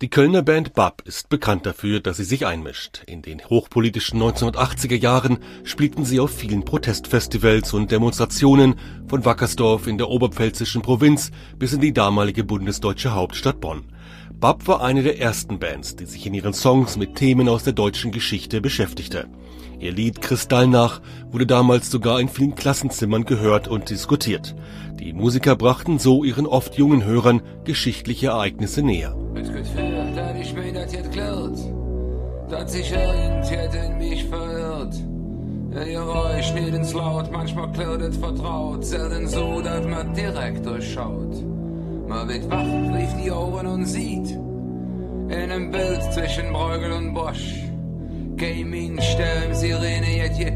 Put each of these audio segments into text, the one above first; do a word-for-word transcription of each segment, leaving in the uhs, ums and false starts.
Die Kölner Band B A P ist bekannt dafür, dass sie sich einmischt. In den hochpolitischen neunzehnhundertachtziger Jahren spielten sie auf vielen Protestfestivals und Demonstrationen, von Wackersdorf in der oberpfälzischen Provinz bis in die damalige bundesdeutsche Hauptstadt Bonn. B A P war eine der ersten Bands, die sich in ihren Songs mit Themen aus der deutschen Geschichte beschäftigte. Ihr Lied Kristallnach wurde damals sogar in vielen Klassenzimmern gehört und diskutiert. Die Musiker brachten so ihren oft jungen Hörern geschichtliche Ereignisse näher. Es geht für, dass ich mir das jetzt klärt, dass sich irgendjemand in mich verirrt. Ja, ihr Geräusch nicht ins Laut, manchmal klärt es vertraut, selten so, dass man direkt durchschaut. Man wird wach, rief die Augen und sieht, in einem Bild zwischen Bruegel und Bosch, Gaming, Stern, Sirene, jet, jet.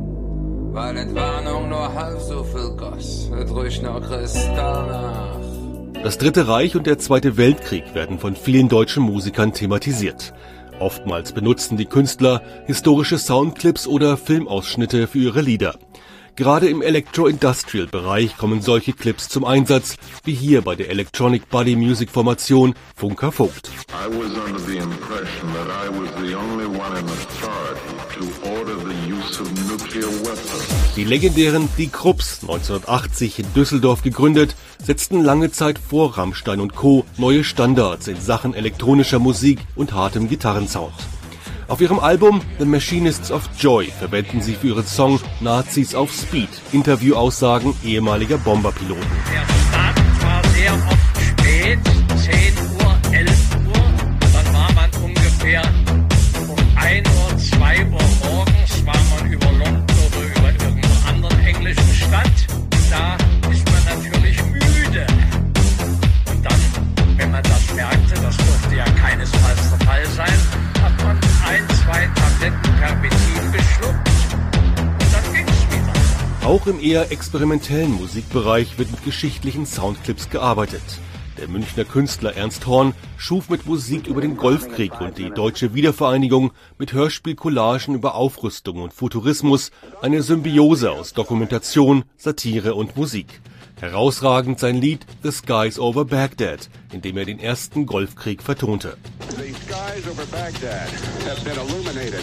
Weil es war noch nur halb so viel Goss, es riecht noch Kristall nach. Das Dritte Reich und der Zweite Weltkrieg werden von vielen deutschen Musikern thematisiert. Oftmals benutzen die Künstler historische Soundclips oder Filmausschnitte für ihre Lieder. Gerade im Electro-Industrial-Bereich kommen solche Clips zum Einsatz, wie hier bei der Electronic Body Music Formation Funker Vogt. I was under the impression that I was the only one in authority to order the use of nuclear weapons. Die legendären Die Krupps, neunzehnhundertachtzig in Düsseldorf gegründet, setzten lange Zeit vor Rammstein und Co. neue Standards in Sachen elektronischer Musik und hartem Gitarrensound. Auf ihrem Album The Machinists of Joy verwenden sie für ihren Song Nazis auf Speed Interviewaussagen ehemaliger Bomberpiloten. Der Start war sehr oft spät, zehn Uhr, elf Uhr, dann war man ungefähr um ein Uhr, zwei Uhr morgens, war man über London oder über irgendeiner anderen englischen Stadt. Da ist man natürlich müde. Und dann, wenn man das merkte, das durfte ja keinesfalls der Fall sein, hat man ein, zwei Tabletten Pervitin geschluckt und dann ging's wieder. Auch im eher experimentellen Musikbereich wird mit geschichtlichen Soundclips gearbeitet. Der Münchner Künstler Ernst Horn schuf mit Musik über den Golfkrieg und die deutsche Wiedervereinigung mit Hörspielcollagen über Aufrüstung und Futurismus eine Symbiose aus Dokumentation, Satire und Musik. Herausragend sein Lied The Skies Over Baghdad, in dem er den ersten Golfkrieg vertonte. The skies over Baghdad have been illuminated.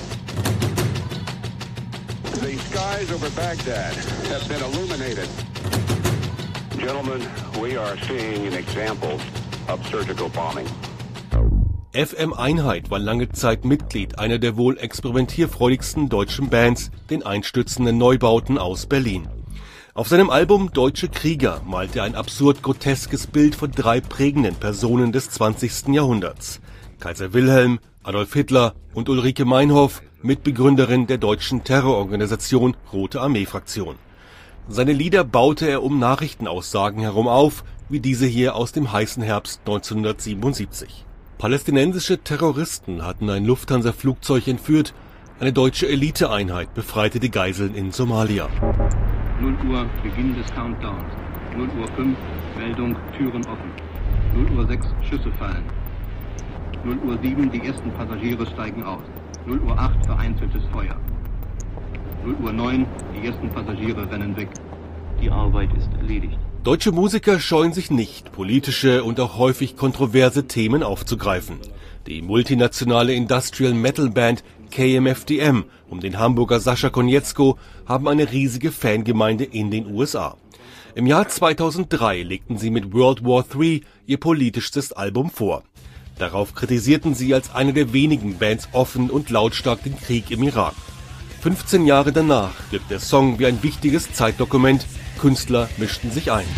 The skies over Baghdad have been illuminated. Gentlemen, we are seeing an example of surgical bombing. F M Einheit war lange Zeit Mitglied einer der wohl experimentierfreudigsten deutschen Bands, den einstürzenden Neubauten aus Berlin. Auf seinem Album Deutsche Krieger malte er ein absurd groteskes Bild von drei prägenden Personen des zwanzigsten Jahrhunderts. Kaiser Wilhelm, Adolf Hitler und Ulrike Meinhof, Mitbegründerin der deutschen Terrororganisation Rote Armee-Fraktion. Seine Lieder baute er um Nachrichtenaussagen herum auf, wie diese hier aus dem heißen Herbst neunzehnhundertsiebenundsiebzig. Palästinensische Terroristen hatten ein Lufthansa-Flugzeug entführt, eine deutsche Eliteeinheit befreite die Geiseln in Somalia. null Uhr, Beginn des Countdowns. null Uhr fünf, Meldung, Türen offen. null Uhr sechs, Schüsse fallen. null Uhr sieben, die ersten Passagiere steigen aus. null Uhr acht, vereinzeltes Feuer. null Uhr neun, die ersten Passagiere rennen weg. Die Arbeit ist erledigt. Deutsche Musiker scheuen sich nicht, politische und auch häufig kontroverse Themen aufzugreifen. Die multinationale Industrial Metal Band K M F D M um den Hamburger Sascha Konietzko haben eine riesige Fangemeinde in den U S A. Im Jahr zweitausenddrei legten sie mit World War drei ihr politischstes Album vor. Darauf kritisierten sie als eine der wenigen Bands offen und lautstark den Krieg im Irak. fünfzehn Jahre danach wirkt der Song wie ein wichtiges Zeitdokument. Künstler mischten sich ein.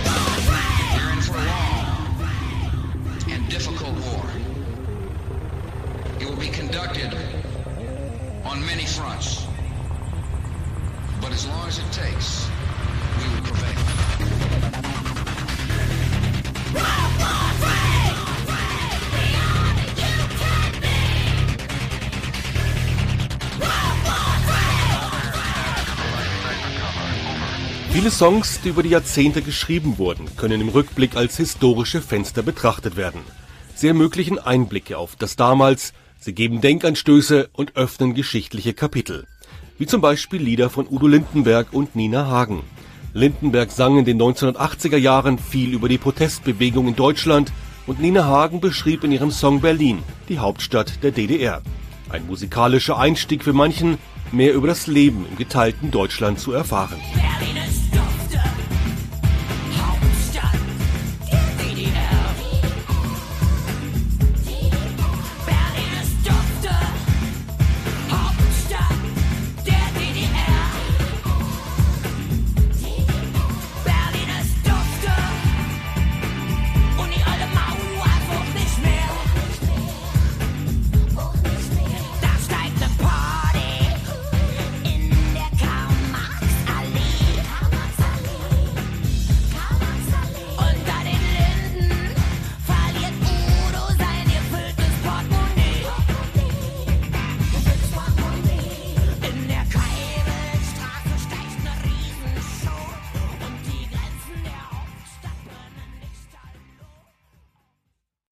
Viele Songs, die über die Jahrzehnte geschrieben wurden, können im Rückblick als historische Fenster betrachtet werden. Sie ermöglichen Einblicke auf das Damals, sie geben Denkanstöße und öffnen geschichtliche Kapitel. Wie zum Beispiel Lieder von Udo Lindenberg und Nina Hagen. Lindenberg sang in den neunzehnhundertachtziger Jahren viel über die Protestbewegung in Deutschland, Und Nina Hagen beschrieb in ihrem Song Berlin, die Hauptstadt der D D R. Ein musikalischer Einstieg für manchen, mehr über das Leben im geteilten Deutschland zu erfahren. Berlin